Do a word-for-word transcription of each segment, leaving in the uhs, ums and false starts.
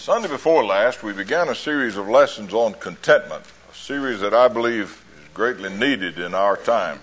Sunday before last, we began a series of lessons on contentment, a series that I believe is greatly needed in our time.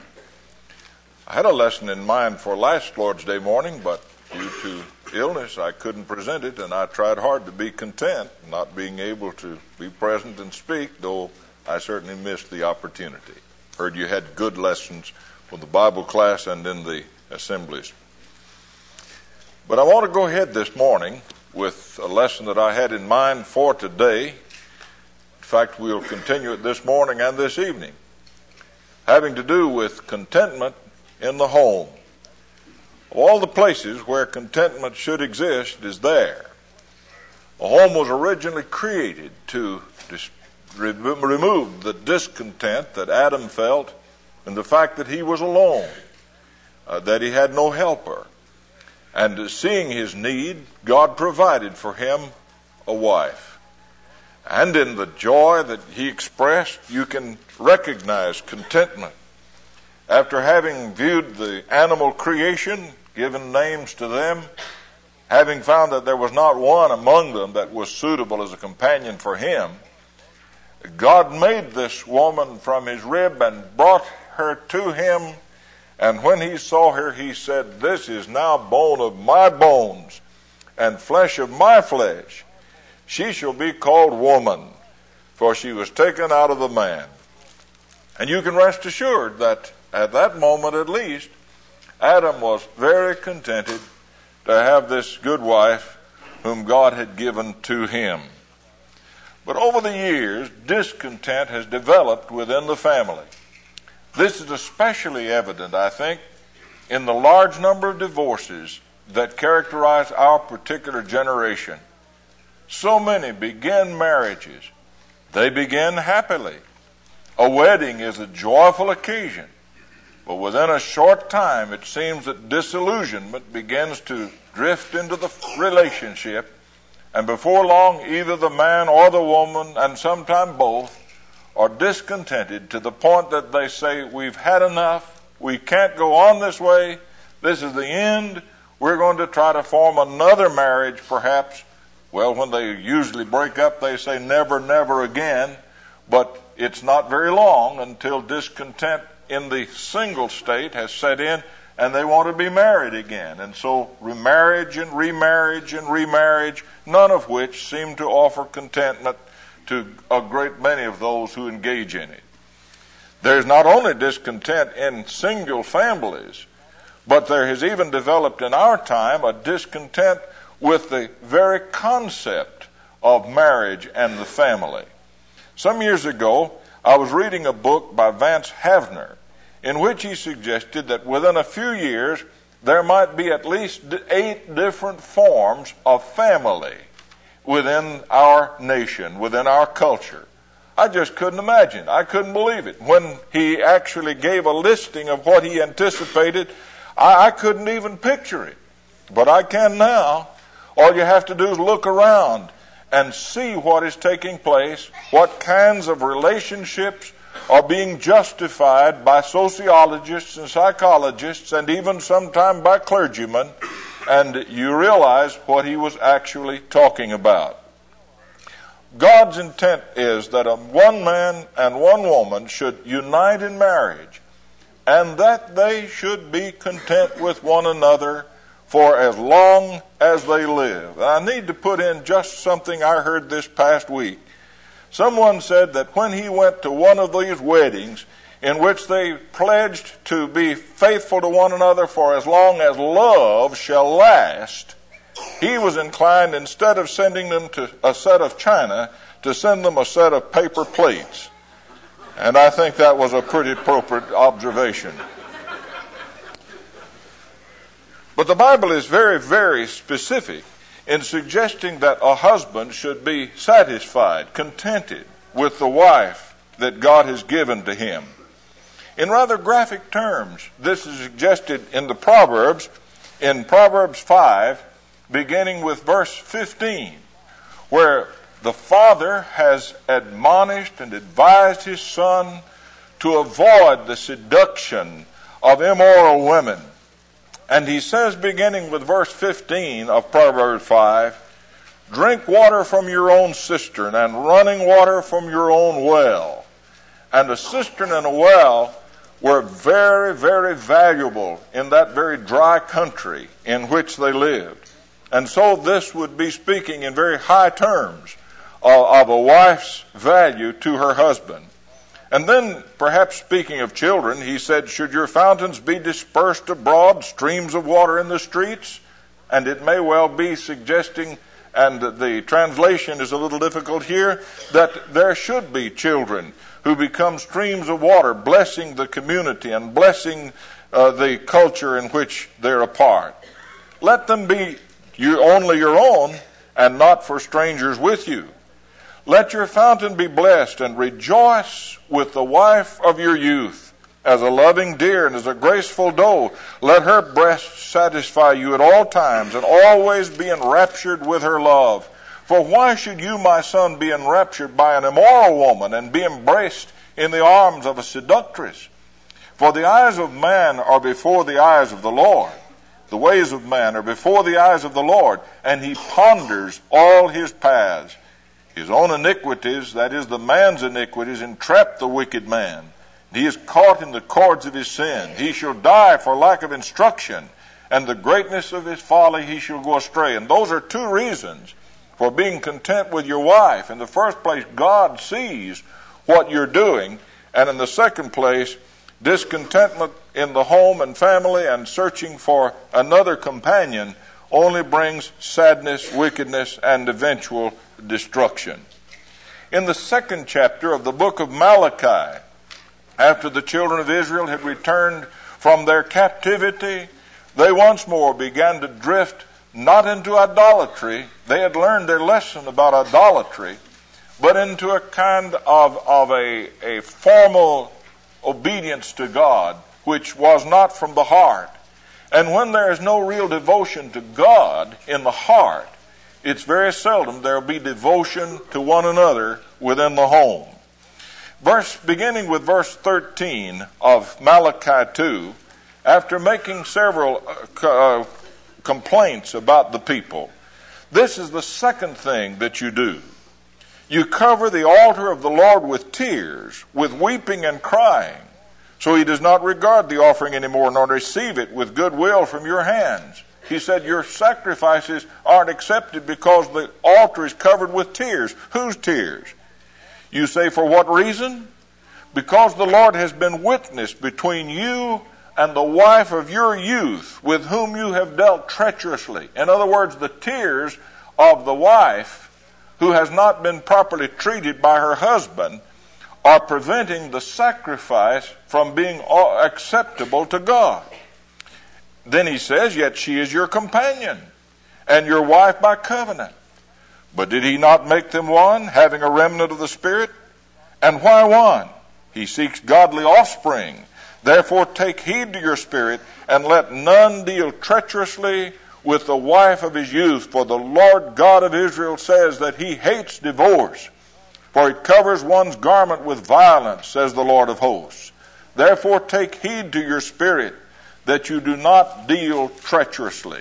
I had a lesson in mind for last Lord's Day morning, but due to illness, I couldn't present it, and I tried hard to be content, not being able to be present and speak, though I certainly missed the opportunity. Heard you had good lessons from the Bible class and in the assemblies. But I want to go ahead this morning with a lesson that I had in mind for today. In fact, we'll continue it this morning and this evening, having to do with contentment in the home. Of all the places where contentment should exist is there. A home was originally created to dis- re- remove the discontent that Adam felt and the fact that he was alone, uh, that he had no helper. And seeing his need, God provided for him a wife. And in the joy that he expressed, you can recognize contentment. After having viewed the animal creation, given names to them, having found that there was not one among them that was suitable as a companion for him, God made this woman from his rib and brought her to him. And when he saw her, he said, "This is now bone of my bones and flesh of my flesh. She shall be called woman, for she was taken out of the man." And you can rest assured that at that moment at least, Adam was very contented to have this good wife whom God had given to him. But over the years, discontent has developed within the family. This is especially evident, I think, in the large number of divorces that characterize our particular generation. So many begin marriages. They begin happily. A wedding is a joyful occasion. But within a short time, it seems that disillusionment begins to drift into the relationship. And before long, either the man or the woman, and sometimes both, are discontented to the point that they say, "We've had enough. We can't go on this way. This is the end. We're going to try to form another marriage, perhaps." Well, when they usually break up, they say never, never again. But it's not very long until discontent in the single state has set in and they want to be married again. And so remarriage and remarriage and remarriage, none of which seem to offer contentment to a great many of those who engage in it. There's not only discontent in single families, but there has even developed in our time a discontent with the very concept of marriage and the family. Some years ago, I was reading a book by Vance Havner in which he suggested that within a few years there might be at least eight different forms of family within our nation, within our culture. I just couldn't imagine. I couldn't believe it. When he actually gave a listing of what he anticipated, I, I couldn't even picture it. But I can now. All you have to do is look around and see what is taking place, what kinds of relationships are being justified by sociologists and psychologists and even sometimes by clergymen, and you realize what he was actually talking about. God's intent is that a one man and one woman should unite in marriage, and that they should be content with one another for as long as they live. And I need to put in just something I heard this past week. Someone said that when he went to one of these weddings in which they pledged to be faithful to one another for as long as love shall last, he was inclined, instead of sending them to a set of china, to send them a set of paper plates. And I think that was a pretty appropriate observation. But the Bible is very, very specific in suggesting that a husband should be satisfied, contented with the wife that God has given to him. In rather graphic terms, this is suggested in the Proverbs, in Proverbs five, beginning with verse fifteen, where the father has admonished and advised his son to avoid the seduction of immoral women. And he says, beginning with verse fifteen of Proverbs five, Drink water from your own cistern and running water from your own well. And a cistern and a well were very, very valuable in that very dry country in which they lived. And so this would be speaking in very high terms of, of a wife's value to her husband. And then, perhaps speaking of children, he said, should your fountains be dispersed abroad, streams of water in the streets? And it may well be suggesting, and the translation is a little difficult here, that there should be children who become streams of water, blessing the community and blessing uh, the culture in which they're a part. Let them be you, only your own, and not for strangers with you. Let your fountain be blessed, and rejoice with the wife of your youth, as a loving deer and as a graceful doe. Let her breast satisfy you at all times, and always be enraptured with her love. For why should you, my son, be enraptured by an immoral woman, and be embraced in the arms of a seductress? For the eyes of man are before the eyes of the Lord. The ways of man are before the eyes of the Lord, and he ponders all his paths. His own iniquities, that is the man's iniquities, entrap the wicked man. He is caught in the cords of his sin. He shall die for lack of instruction, and the greatness of his folly he shall go astray. And those are two reasons for being content with your wife. In the first place, God sees what you're doing. And in the second place, discontentment in the home and family and searching for another companion only brings sadness, wickedness, and eventual destruction. In the second chapter of the book of Malachi, after the children of Israel had returned from their captivity, they once more began to drift not into idolatry. They had learned their lesson about idolatry, but into a kind of, of a, a formal obedience to God, which was not from the heart. And when there is no real devotion to God in the heart, it's very seldom there will be devotion to one another within the home. Verse, beginning with verse thirteen of Malachi two, after making several uh, complaints about the people, this is the second thing that you do. You cover the altar of the Lord with tears, with weeping and crying, so he does not regard the offering anymore, nor receive it with good will from your hands. He said, your sacrifices aren't accepted because the altar is covered with tears. Whose tears? You say, for what reason? Because the Lord has been witness between you and the wife of your youth, with whom you have dealt treacherously. In other words, the tears of the wife who has not been properly treated by her husband are preventing the sacrifice from being acceptable to God. Then he says, yet she is your companion and your wife by covenant. But did he not make them one, having a remnant of the Spirit? And why one? He seeks godly offspring. Therefore take heed to your spirit, and let none deal treacherously with the wife of his youth. For the Lord God of Israel says that he hates divorce, for it covers one's garment with violence, says the Lord of hosts. Therefore take heed to your spirit, that you do not deal treacherously.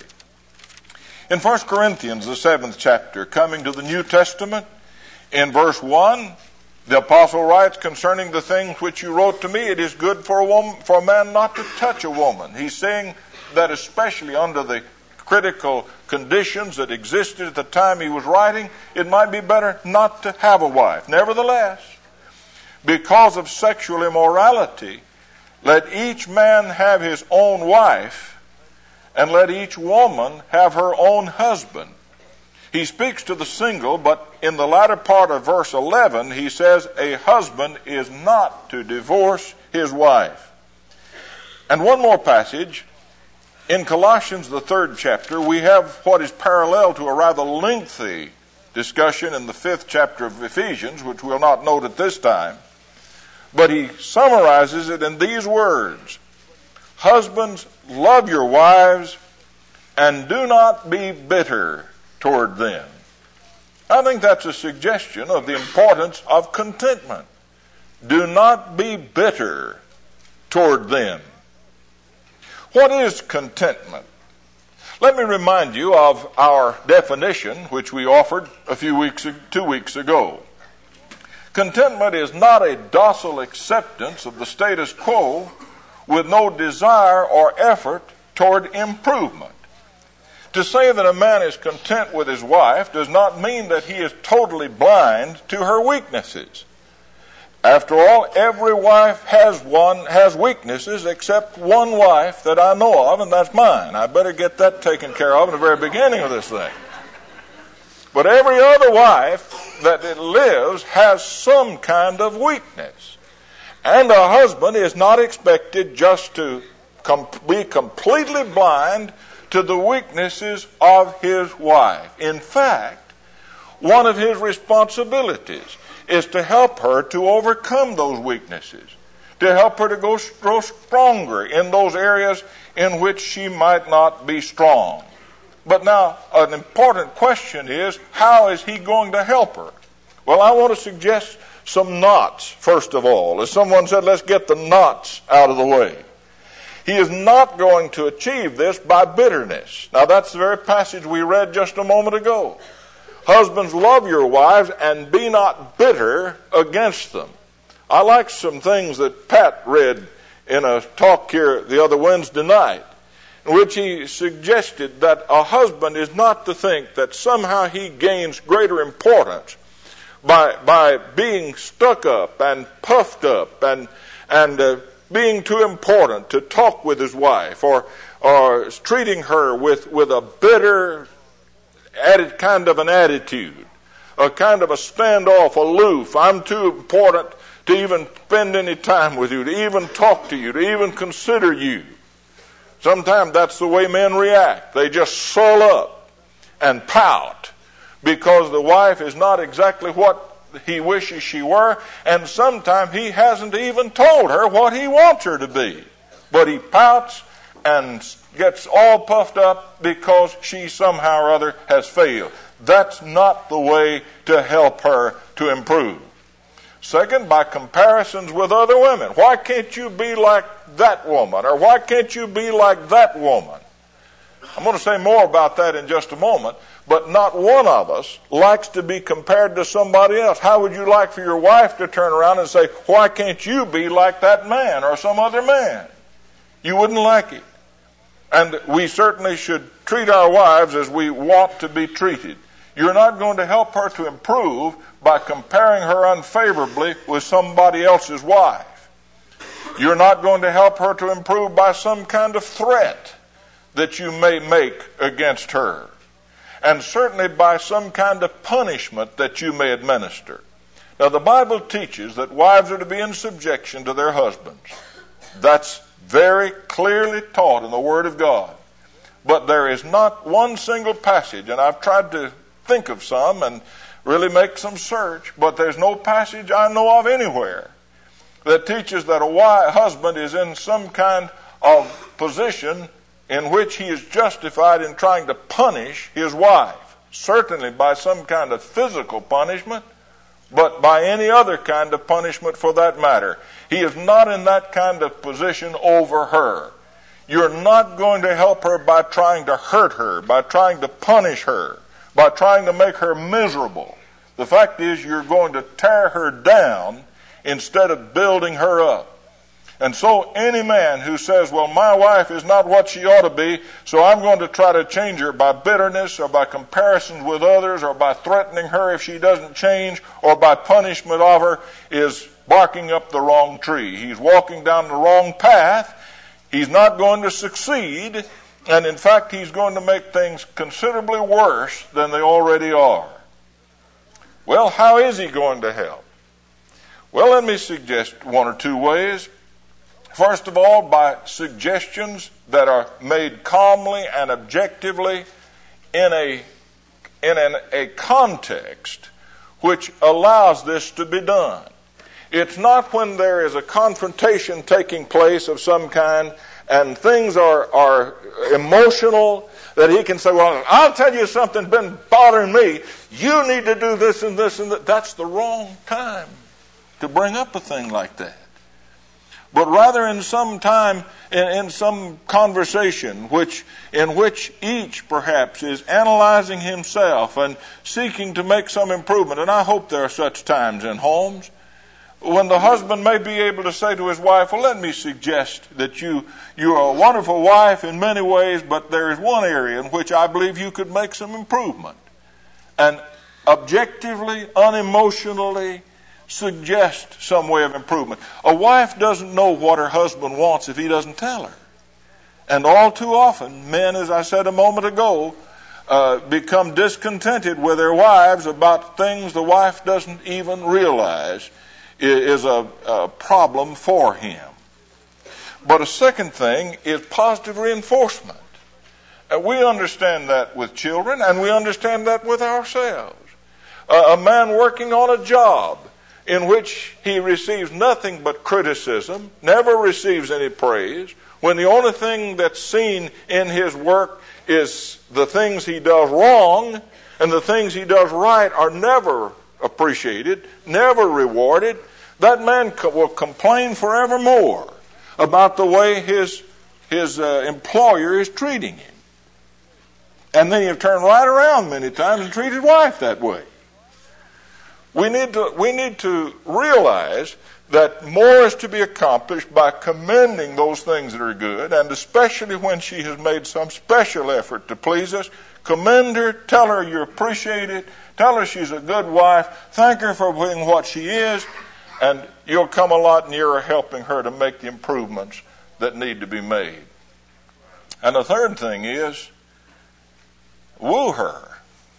In First Corinthians, the seventh chapter, coming to the New Testament, in verse one, the apostle writes, concerning the things which you wrote to me, it is good for a woman, for a man not to touch a woman. He's saying that especially under the critical conditions that existed at the time he was writing, it might be better not to have a wife. Nevertheless, because of sexual immorality, let each man have his own wife, and let each woman have her own husband. He speaks to the single, but in the latter part of verse eleven, he says a husband is not to divorce his wife. And one more passage, in Colossians, the third chapter, we have what is parallel to a rather lengthy discussion in the fifth chapter of Ephesians, which we'll not note at this time. But he summarizes it in these words: husbands, love your wives, and do not be bitter toward them. I think that's a suggestion of the importance of contentment. Do not be bitter toward them. What is contentment? Let me remind you of our definition, which we offered a few weeks, two weeks ago. Contentment is not a docile acceptance of the status quo with no desire or effort toward improvement. To say that a man is content with his wife does not mean that he is totally blind to her weaknesses. After all, every wife has one has weaknesses except one wife that I know of, and that's mine. I better get that taken care of in the very beginning of this thing. But every other wife that lives has some kind of weakness. And a husband is not expected just to com- be completely blind to the weaknesses of his wife. In fact, one of his responsibilities is to help her to overcome those weaknesses, to help her to go, grow stronger in those areas in which she might not be strong. But now, an important question is, how is he going to help her? Well, I want to suggest some knots, first of all. As someone said, let's get the knots out of the way. He is not going to achieve this by bitterness. Now, that's the very passage we read just a moment ago. Husbands, love your wives and be not bitter against them. I like some things that Pat read in a talk here the other Wednesday night, in which he suggested that a husband is not to think that somehow he gains greater importance by by being stuck up and puffed up and and uh, being too important to talk with his wife, or or treating her with, with a bitter added kind of an attitude, a kind of a standoff, aloof. I'm too important to even spend any time with you, to even talk to you, to even consider you. Sometimes that's the way men react. They just swell up and pout because the wife is not exactly what he wishes she were, and sometimes he hasn't even told her what he wants her to be. But he pouts and gets all puffed up because she somehow or other has failed. That's not the way to help her to improve. Second, by comparisons with other women. Why can't you be like that woman? Or why can't you be like that woman? I'm going to say more about that in just a moment, but not one of us likes to be compared to somebody else. How would you like for your wife to turn around and say, why can't you be like that man or some other man? You wouldn't like it. And we certainly should treat our wives as we want to be treated. You're not going to help her to improve by comparing her unfavorably with somebody else's wife. You're not going to help her to improve by some kind of threat that you may make against her. And certainly by some kind of punishment that you may administer. Now, the Bible teaches that wives are to be in subjection to their husbands. That's very clearly taught in the Word of God. But there is not one single passage, and I've tried to think of some and really make some search, but there's no passage I know of anywhere that teaches that a wife, husband is in some kind of position in which he is justified in trying to punish his wife. Certainly by some kind of physical punishment, but by any other kind of punishment for that matter. He is not in that kind of position over her. You're not going to help her by trying to hurt her, by trying to punish her, by trying to make her miserable. The fact is, you're going to tear her down instead of building her up. And so any man who says, well, my wife is not what she ought to be, so I'm going to try to change her by bitterness or by comparisons with others or by threatening her if she doesn't change or by punishment of her, is barking up the wrong tree. He's walking down the wrong path. He's not going to succeed. And in fact, he's going to make things considerably worse than they already are. Well, how is he going to help? Well, let me suggest one or two ways. First of all, by suggestions that are made calmly and objectively in a in an, a context which allows this to be done. It's not when there is a confrontation taking place of some kind and things are, are emotional that he can say, well, I'll tell you something been bothering me. You need to do this and this and that. That's the wrong time to bring up a thing like that. but rather in some time, in, in some conversation which, in which each perhaps is analyzing himself and seeking to make some improvement. And I hope there are such times in homes when the husband may be able to say to his wife, well, let me suggest that you, you're a wonderful wife in many ways, but there is one area in which I believe you could make some improvement. And objectively, unemotionally suggest some way of improvement. A wife doesn't know what her husband wants if he doesn't tell her. And all too often, men, as I said a moment ago, uh, become discontented with their wives about things the wife doesn't even realize is a, a problem for him. But a second thing is positive reinforcement. And we understand that with children, and we understand that with ourselves. Uh, a man working on a job in which he receives nothing but criticism, never receives any praise, when the only thing that's seen in his work is the things he does wrong, and the things he does right are never appreciated, never rewarded, that man co- will complain forevermore about the way his, his uh, employer is treating him. And then he'll turn right around many times and treat his wife that way. We need to, we need to realize that more is to be accomplished by commending those things that are good, and especially when she has made some special effort to please us. Commend her, tell her you appreciate it, tell her she's a good wife, thank her for being what she is, and you'll come a lot nearer helping her to make the improvements that need to be made. And the third thing is, woo her.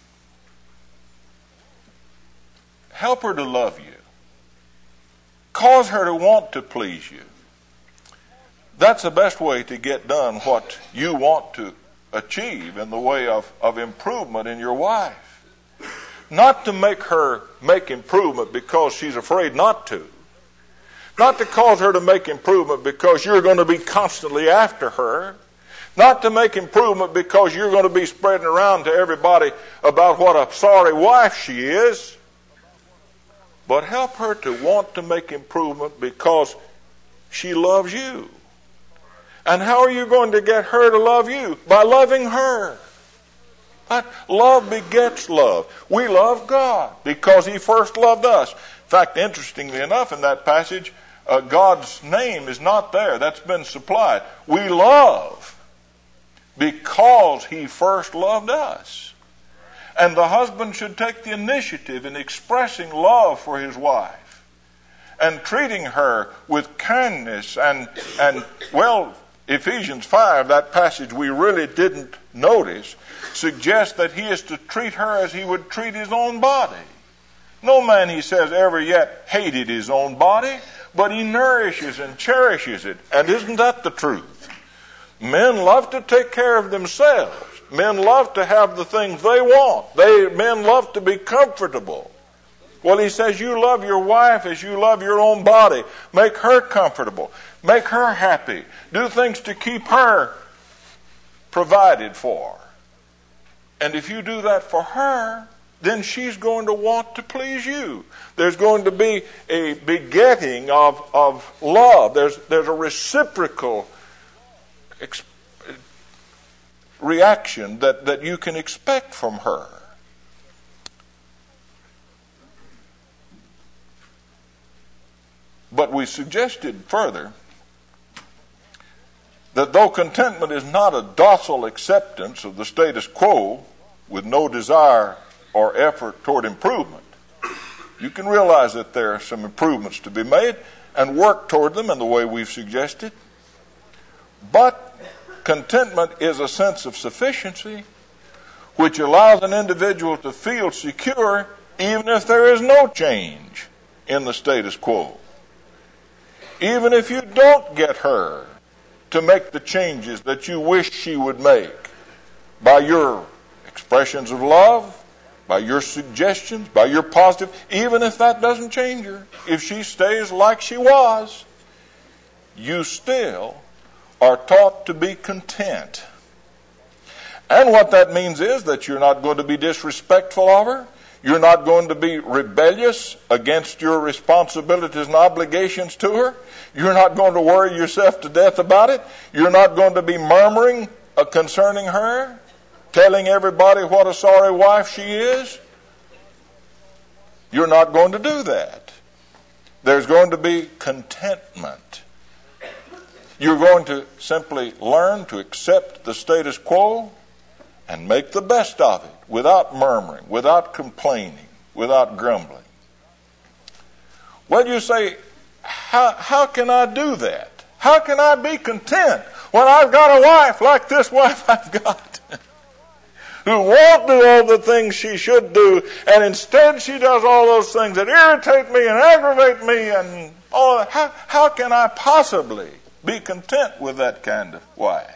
Help her to love you. Cause her to want to please you. That's the best way to get done what you want to achieve in the way of, of improvement in your wife. Not to make her make improvement because she's afraid not to. Not to cause her to make improvement because you're going to be constantly after her. Not to make improvement because you're going to be spreading around to everybody about what a sorry wife she is. But help her to want to make improvement because she loves you. And how are you going to get her to love you? By loving her. That love begets love. We love God because He first loved us. In fact, interestingly enough, in that passage, uh, God's name is not there. That's been supplied. We love because He first loved us. And the husband should take the initiative in expressing love for his wife and treating her with kindness and, and well, Ephesians five, that passage we really didn't notice, suggests that he is to treat her as he would treat his own body. No man, he says, ever yet hated his own body, but he nourishes and cherishes it. And isn't that the truth? Men love to take care of themselves. Men love to have the things they want. They, men love to be comfortable. Well, he says, you love your wife as you love your own body. Make her comfortable. Make her happy. Do things to keep her provided for. And if you do that for her, then she's going to want to please you. There's going to be a begetting of, of love. There's, there's a reciprocal experience. reaction that, that you can expect from her. But we suggested further that though contentment is not a docile acceptance of the status quo with no desire or effort toward improvement, you can realize that there are some improvements to be made and work toward them in the way we've suggested. But contentment is a sense of sufficiency which allows an individual to feel secure even if there is no change in the status quo. Even if you don't get her to make the changes that you wish she would make by your expressions of love, by your suggestions, by your positive, even if that doesn't change her, if she stays like she was, you still are taught to be content. And what that means is that you're not going to be disrespectful of her. You're not going to be rebellious against your responsibilities and obligations to her. You're not going to worry yourself to death about it. You're not going to be murmuring concerning her, telling everybody what a sorry wife she is. You're not going to do that. There's going to be contentment. You're going to simply learn to accept the status quo and make the best of it without murmuring, without complaining, without grumbling. Well, you say, how, how can I do that? How can I be content when I've got a wife like this wife I've got? Who won't do all the things she should do, and instead she does all those things that irritate me and aggravate me, and all. How, how can I possibly be content with that kind of wife?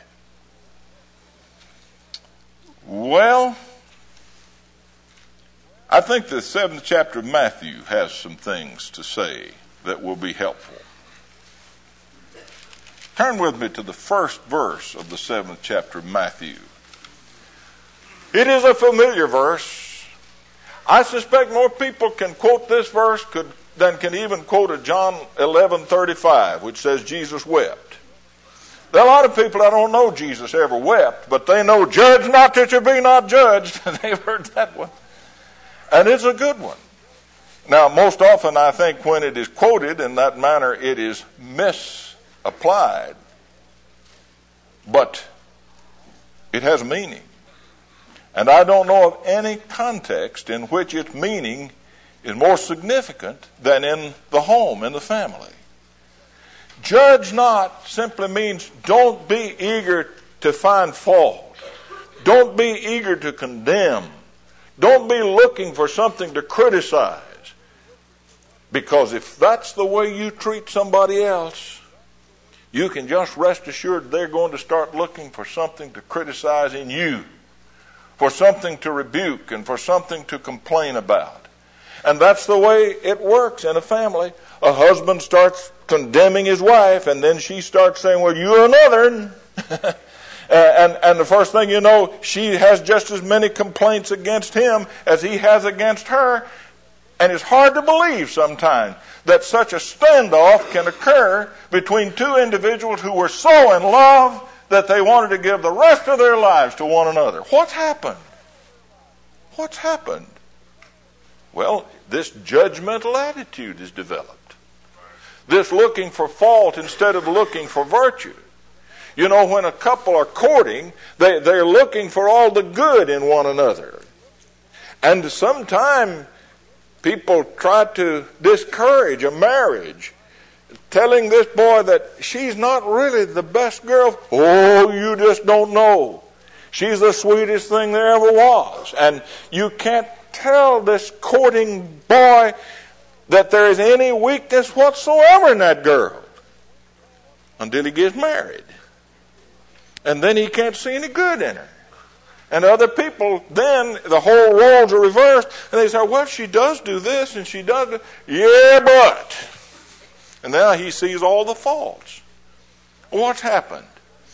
Well, I think the seventh chapter of Matthew has some things to say that will be helpful. Turn with me to the first verse of the seventh chapter of Matthew. It is a familiar verse. I suspect more people can quote this verse could, than can even quote a John eleven thirty-five, which says Jesus wept. There are a lot of people that don't know Jesus ever wept, but they know, judge not that you be not judged. They've heard that one. And it's a good one. Now, most often I think when it is quoted in that manner, it is misapplied. But it has meaning. And I don't know of any context in which its meaning is more significant than in the home, in the family. Judge not simply means don't be eager to find fault. Don't be eager to condemn. Don't be looking for something to criticize. Because if that's the way you treat somebody else, you can just rest assured they're going to start looking for something to criticize in you, for something to rebuke and for something to complain about. And that's the way it works in a family. A husband starts condemning his wife, and then she starts saying, well, you're another. and, and the first thing you know, she has just as many complaints against him as he has against her. And it's hard to believe sometimes that such a standoff can occur between two individuals who were so in love that they wanted to give the rest of their lives to one another. What's happened? What's happened? Well, this judgmental attitude is developed. This looking for fault instead of looking for virtue. You know, when a couple are courting, they, they're looking for all the good in one another. And sometimes people try to discourage a marriage, telling this boy that she's not really the best girl. Oh, you just don't know. She's the sweetest thing there ever was. And you can't tell this courting boy that there is any weakness whatsoever in that girl until he gets married. And then he can't see any good in her. And other people, then the whole roles are reversed, and they say, well, she does do this and she does that. Yeah, but. And now he sees all the faults. What's happened?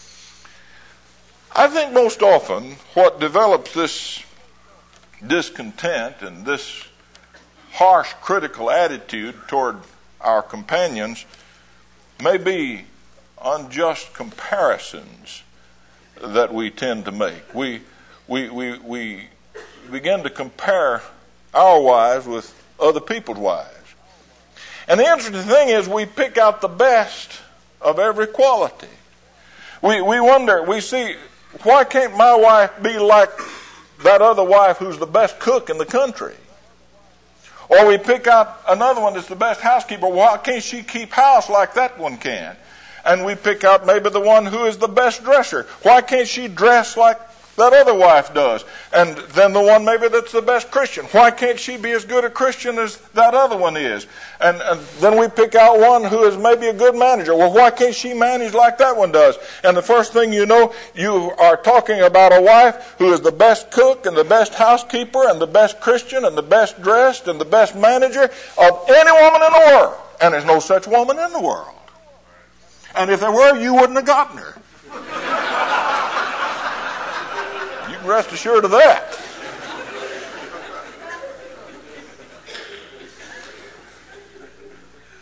I think most often what develops this discontent and this harsh, critical attitude toward our companions may be unjust comparisons that we tend to make. We we we we begin to compare our wives with other people's wives. And the interesting thing is we pick out the best of every quality. We we wonder, we see, why can't my wife be like that other wife who's the best cook in the country? Or we pick out another one that's the best housekeeper. Why can't she keep house like that one can? And we pick out maybe the one who is the best dresser. Why can't she dress like that other wife does? And then the one maybe that's the best Christian. Why can't she be as good a Christian as that other one is? And, and then we pick out one who is maybe a good manager. Well, why can't she manage like that one does? And the first thing you know, you are talking about a wife who is the best cook and the best housekeeper and the best Christian and the best dressed and the best manager of any woman in the world. And there's no such woman in the world. And if there were, you wouldn't have gotten her. You can rest assured of that.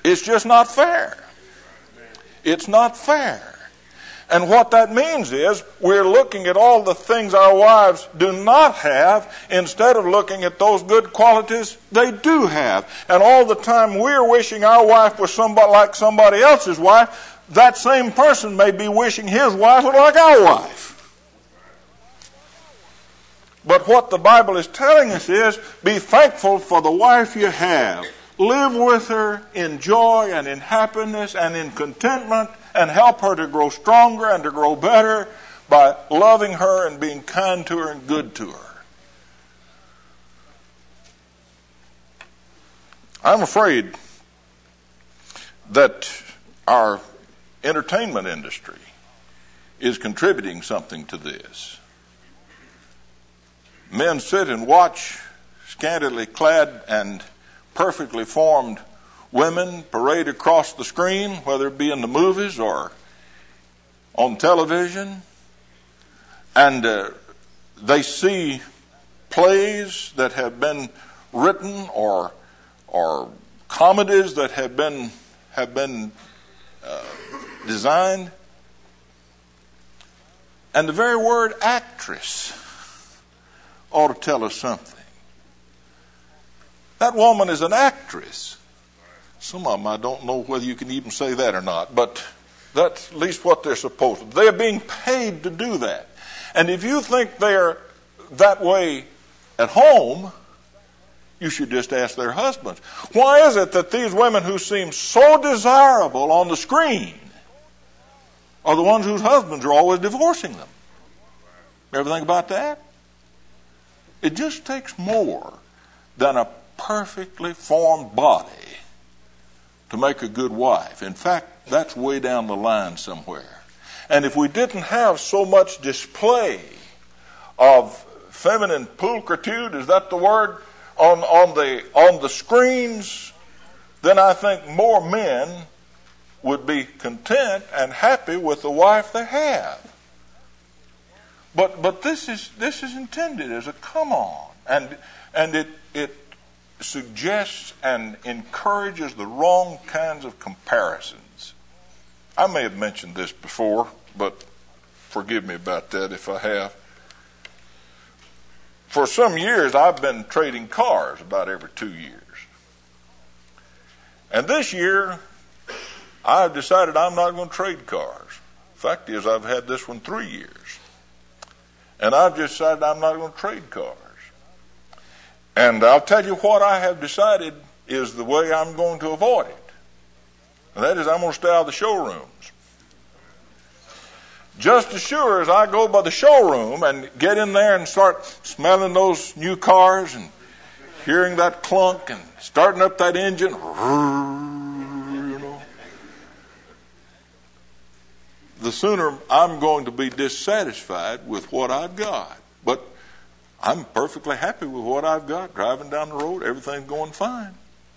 It's just not fair. It's not fair. And what that means is we're looking at all the things our wives do not have instead of looking at those good qualities they do have. And all the time we're wishing our wife was somebody like somebody else's wife, that same person may be wishing his wife was like our wife. But what the Bible is telling us is, be thankful for the wife you have. Live with her in joy and in happiness and in contentment, and help her to grow stronger and to grow better by loving her and being kind to her and good to her. I'm afraid that our entertainment industry is contributing something to this. Men sit and watch scantily clad and perfectly formed women parade across the screen, whether it be in the movies or on television, and uh, they see plays that have been written or or comedies that have been have been uh, designed, and the very word actress ought to tell us something. That woman is an actress. Some of them, I don't know whether you can even say that or not, but that's at least what they're supposed to. They're being paid to do that. And if you think they're that way at home, you should just ask their husbands. Why is it that these women who seem so desirable on the screen are the ones whose husbands are always divorcing them? Ever think about that? It just takes more than a perfectly formed body to make a good wife. In fact, that's way down the line somewhere. And if we didn't have so much display of feminine pulchritude, is that the word, on, on the on the screens, then I think more men would be content and happy with the wife they have. But but this is this is intended as a come on, and and it it suggests and encourages the wrong kinds of comparisons. I may have mentioned this before, but forgive me about that if I have. For some years, I've been trading cars about every two years. And this year, I've decided I'm not going to trade cars. Fact is, I've had this one three years. And I've just decided I'm not going to trade cars. And I'll tell you what I have decided is the way I'm going to avoid it. And that is, I'm going to stay out of the showrooms. Just as sure as I go by the showroom and get in there and start smelling those new cars and hearing that clunk and starting up that engine, you know, the sooner I'm going to be dissatisfied with what I've got. But I'm perfectly happy with what I've got. Driving down the road, everything's going fine.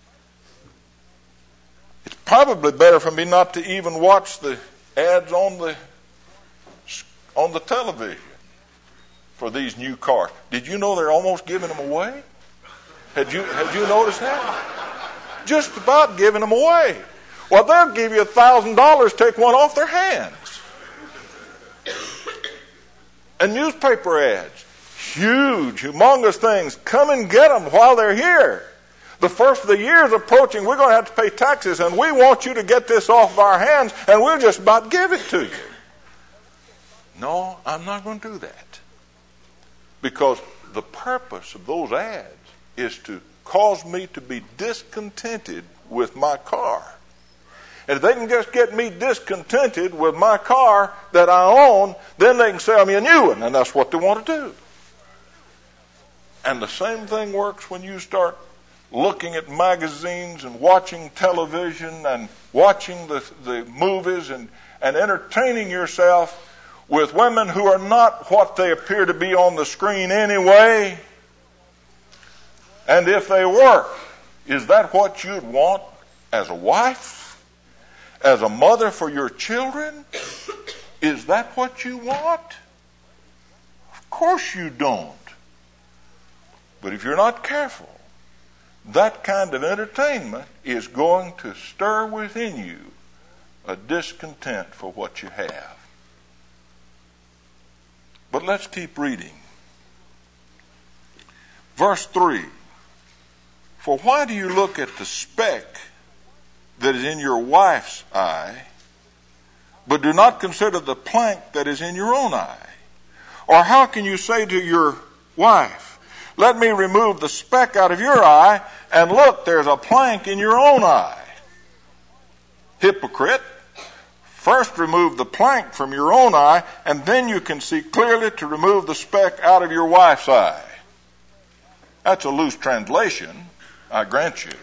It's probably better for me not to even watch the ads on the on the television for these new cars. Did you know they're almost giving them away? Had you had you noticed that? Just about giving them away. Well, they'll give you a thousand dollars, take one off their hands. And newspaper ads. Huge, humongous things. Come and get them while they're here. The first of the year is approaching. We're going to have to pay taxes, and we want you to get this off of our hands, and we'll just about give it to you. No, I'm not going to do that. Because the purpose of those ads is to cause me to be discontented with my car. And if they can just get me discontented with my car that I own, then they can sell me a new one, and that's what they want to do. And the same thing works when you start looking at magazines and watching television and watching the, the movies and, and entertaining yourself with women who are not what they appear to be on the screen anyway. And if they were, is that what you'd want as a wife? As a mother for your children? Is that what you want? Of course you don't. But if you're not careful, that kind of entertainment is going to stir within you a discontent for what you have. But let's keep reading. Verse three. For why do you look at the speck that is in your wife's eye, but do not consider the plank that is in your own eye? Or how can you say to your wife, let me remove the speck out of your eye, and look, there's a plank in your own eye? Hypocrite, first remove the plank from your own eye, and then you can see clearly to remove the speck out of your wife's eye. That's a loose translation, I grant you.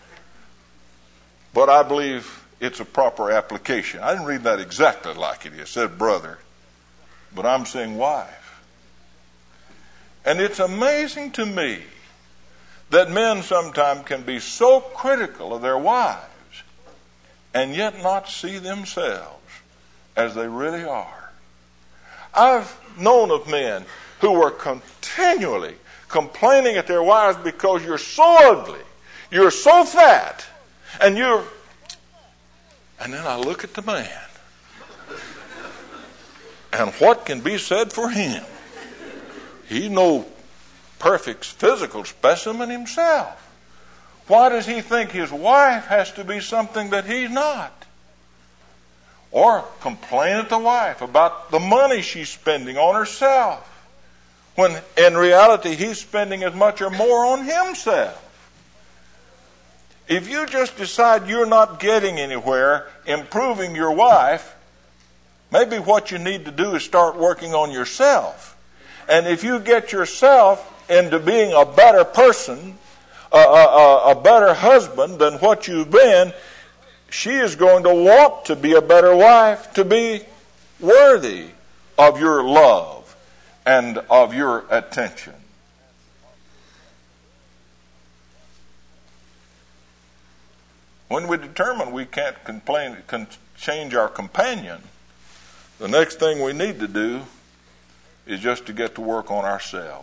But I believe it's a proper application. I didn't read that exactly like it is. It said brother, but I'm saying wife. And it's amazing to me that men sometimes can be so critical of their wives and yet not see themselves as they really are. I've known of men who were continually complaining at their wives because you're so ugly, you're so fat, and you're... And then I look at the man, and what can be said for him? He's no perfect physical specimen himself. Why does he think his wife has to be something that he's not? Or complain at the wife about the money she's spending on herself, when in reality he's spending as much or more on himself. If you just decide you're not getting anywhere improving your wife, maybe what you need to do is start working on yourself. And if you get yourself into being a better person, a, a, a better husband than what you've been, she is going to want to be a better wife, to be worthy of your love and of your attention. When we determine we can't complain, can change our companion, the next thing we need to do is just to get to work on ourselves.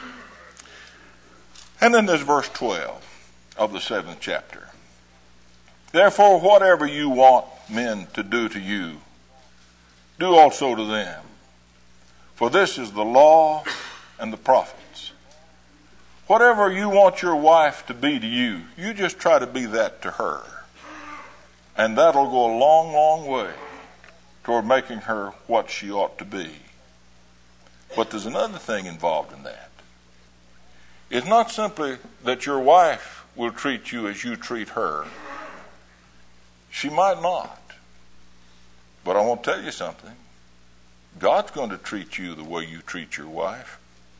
And then there's verse twelve of the seventh chapter. Therefore, whatever you want men to do to you, do also to them. For this is the law and the prophets. Whatever you want your wife to be to you, you just try to be that to her. And that'll go a long, long way toward making her what she ought to be. But there's another thing involved in that. It's not simply that your wife will treat you as you treat her. She might not. But I want to tell you something. God's going to treat you the way you treat your wife.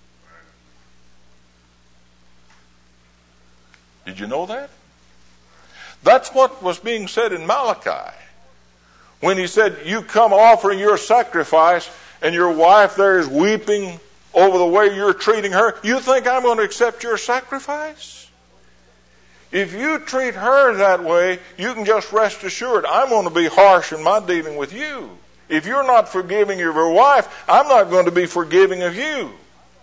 Did you know that? That's what was being said in Malachi. When he said, you come offering your sacrifice and your wife there is weeping over the way you're treating her. You think I'm going to accept your sacrifice? If you treat her that way, you can just rest assured I'm going to be harsh in my dealing with you. If you're not forgiving of your wife, I'm not going to be forgiving of you.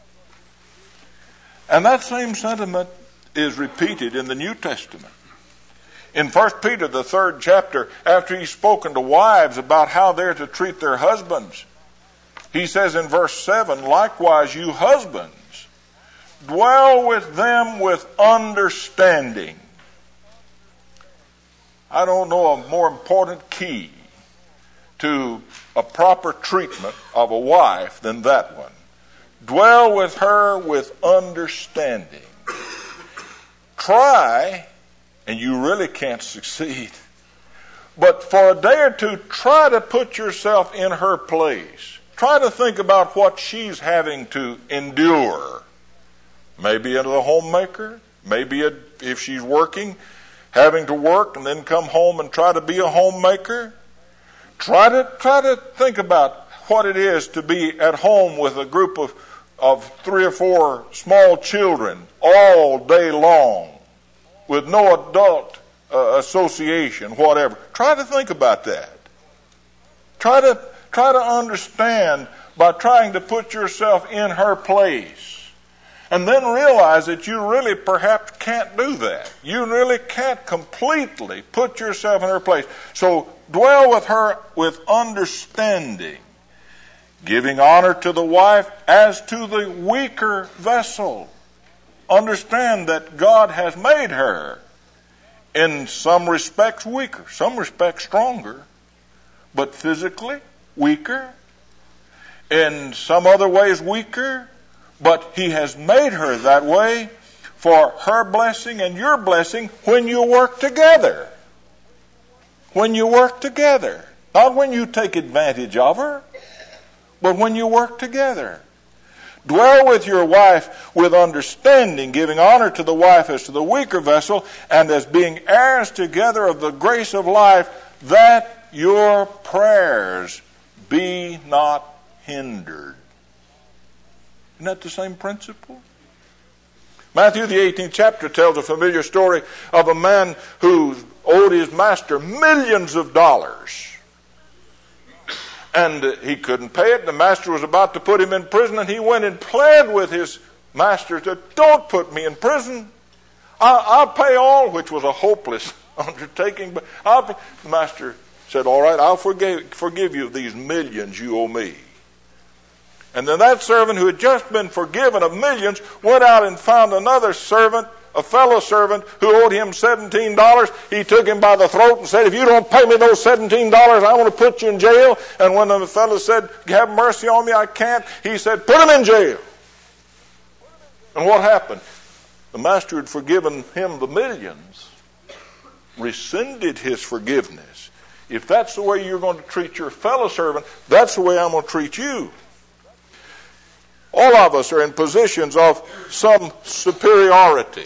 And that same sentiment is repeated in the New Testament. In First Peter, the third chapter, after he's spoken to wives about how they're to treat their husbands, he says in verse seven, likewise you husbands, dwell with them with understanding. I don't know a more important key to a proper treatment of a wife than that one. Dwell with her with understanding. Try, and you really can't succeed, but for a day or two, try to put yourself in her place. Try to think about what she's having to endure. Maybe as a homemaker, maybe if she's working, having to work and then come home and try to be a homemaker. Try to try to think about what it is to be at home with a group of, of three or four small children all day long with no adult uh, association, whatever. Try to think about that. Try to try to understand by trying to put yourself in her place. And then realize that you really perhaps can't do that. You really can't completely put yourself in her place. So dwell with her with understanding, giving honor to the wife as to the weaker vessel. Understand that God has made her in some respects weaker, some respects stronger, but physically weaker, in some other ways weaker, but He has made her that way for her blessing and your blessing when you work together. When you work together. Not when you take advantage of her, but when you work together. Dwell with your wife with understanding, giving honor to the wife as to the weaker vessel, and as being heirs together of the grace of life, that your prayers be not hindered. Isn't that the same principle? Matthew the eighteenth chapter tells a familiar story of a man who owed his master millions of dollars. And he couldn't pay it. The master was about to put him in prison, and he went and pled with his master to, don't put me in prison. I'll, I'll pay all, which was a hopeless undertaking. But I'll pay. The master said, all right, I'll forgive, forgive you these millions you owe me. And then that servant who had just been forgiven of millions went out and found another servant, a fellow servant who owed him seventeen dollars. He took him by the throat and said, if you don't pay me those seventeen dollars, I want to put you in jail. And when the fellow said, have mercy on me, I can't, he said, put him in jail. And what happened? The master had forgiven him the millions, rescinded his forgiveness. If that's the way you're going to treat your fellow servant, that's the way I'm going to treat you. All of us are in positions of some superiority.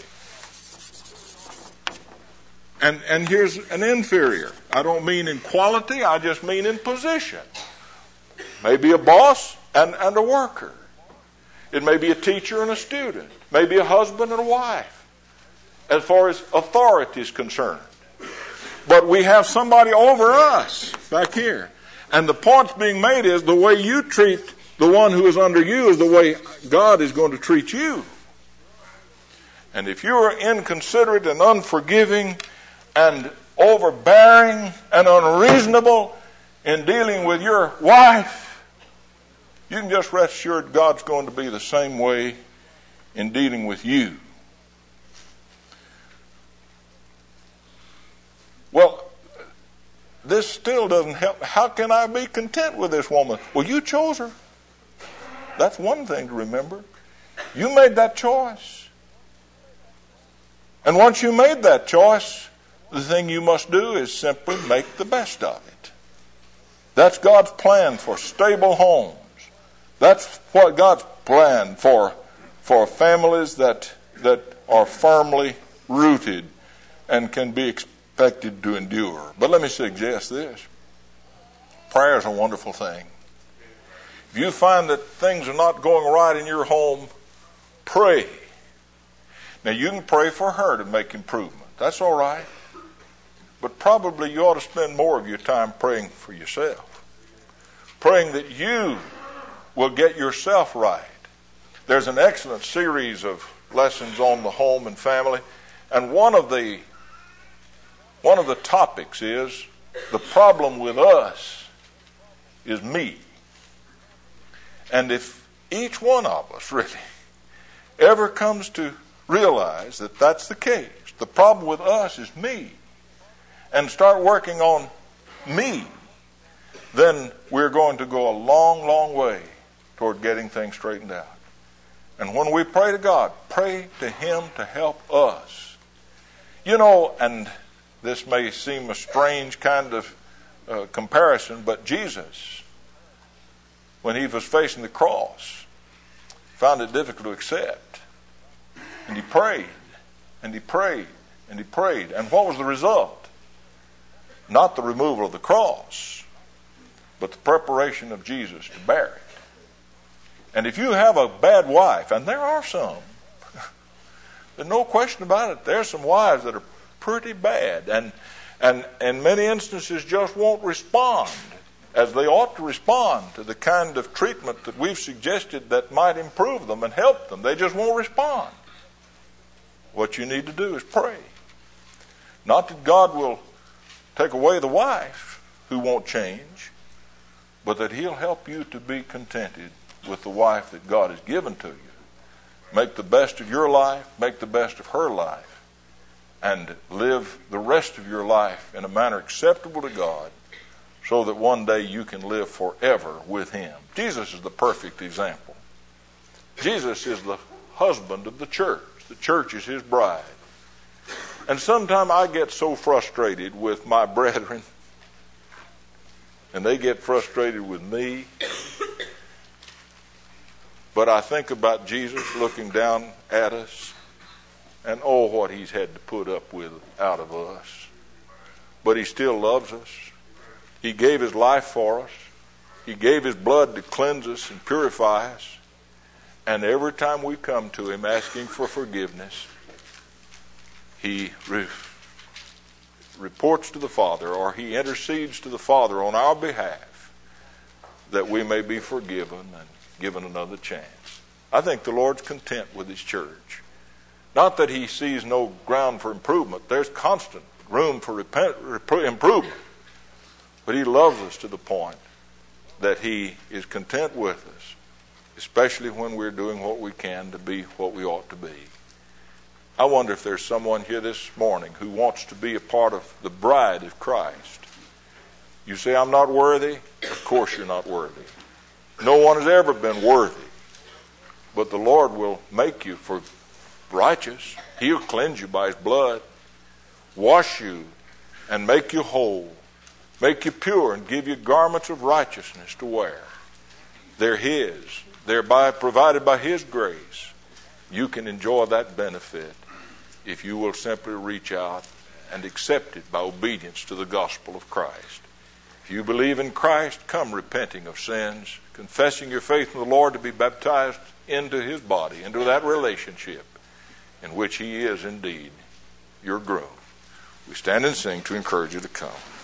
And, and here's an inferior. I don't mean in quality, I just mean in position. Maybe a boss and, and a worker. It may be a teacher and a student. Maybe a husband and a wife, as far as authority is concerned. But we have somebody over us back here. And the point being made is the way you treat the one who is under you is the way God is going to treat you. And if you are inconsiderate and unforgiving and overbearing and unreasonable in dealing with your wife, you can just rest assured God's going to be the same way in dealing with you. Well, this still doesn't help. How can I be content with this woman? Well, you chose her. That's one thing to remember. You made that choice. And once you made that choice, the thing you must do is simply make the best of it. That's God's plan for stable homes. That's what God's plan for, for families that, that are firmly rooted and can be expected to endure. But let me suggest this. Prayer is a wonderful thing. If you find that things are not going right in your home, pray. Now, you can pray for her to make improvement. That's all right. But probably you ought to spend more of your time praying for yourself. Praying that you will get yourself right. There's an excellent series of lessons on the home and family. And one of the, one of the topics is the problem with us is me. And if each one of us really ever comes to realize that that's the case, the problem with us is me, and start working on me, then we're going to go a long, long way toward getting things straightened out. And when we pray to God, pray to Him to help us. You know, and this may seem a strange kind of uh, comparison, but Jesus, when He was facing the cross, found it difficult to accept. And He prayed, and He prayed, and He prayed. And what was the result? Not the removal of the cross, but the preparation of Jesus to bear it. And if you have a bad wife, and there are some, there's no question about it, there's some wives that are pretty bad, and and in many instances just won't respond as they ought to respond to the kind of treatment that we've suggested that might improve them and help them. They just won't respond. What you need to do is pray. Not that God will take away the wife who won't change, but that He'll help you to be contented with the wife that God has given to you. Make the best of your life, make the best of her life, and live the rest of your life in a manner acceptable to God, so that one day you can live forever with Him. Jesus is the perfect example. Jesus is the husband of the church. The church is His bride. And sometimes I get so frustrated with my brethren, and they get frustrated with me. But I think about Jesus looking down at us, and oh, what He's had to put up with out of us. But He still loves us. He gave His life for us. He gave His blood to cleanse us and purify us. And every time we come to Him asking for forgiveness, He re- reports to the Father, or He intercedes to the Father on our behalf, that we may be forgiven and given another chance. I think the Lord's content with His church. Not that He sees no ground for improvement. There's constant room for repent, rep- improvement. But He loves us to the point that He is content with us, especially when we're doing what we can to be what we ought to be. I wonder if there's someone here this morning who wants to be a part of the bride of Christ. You say, I'm not worthy? Of course you're not worthy. No one has ever been worthy. But the Lord will make you for righteous. He'll cleanse you by His blood, wash you, and make you whole, make you pure, and give you garments of righteousness to wear. They're His. They're by, provided by His grace. You can enjoy that benefit if you will simply reach out and accept it by obedience to the gospel of Christ. If you believe in Christ, come repenting of sins, confessing your faith in the Lord, to be baptized into His body, into that relationship in which He is indeed your groom. We stand and sing to encourage you to come.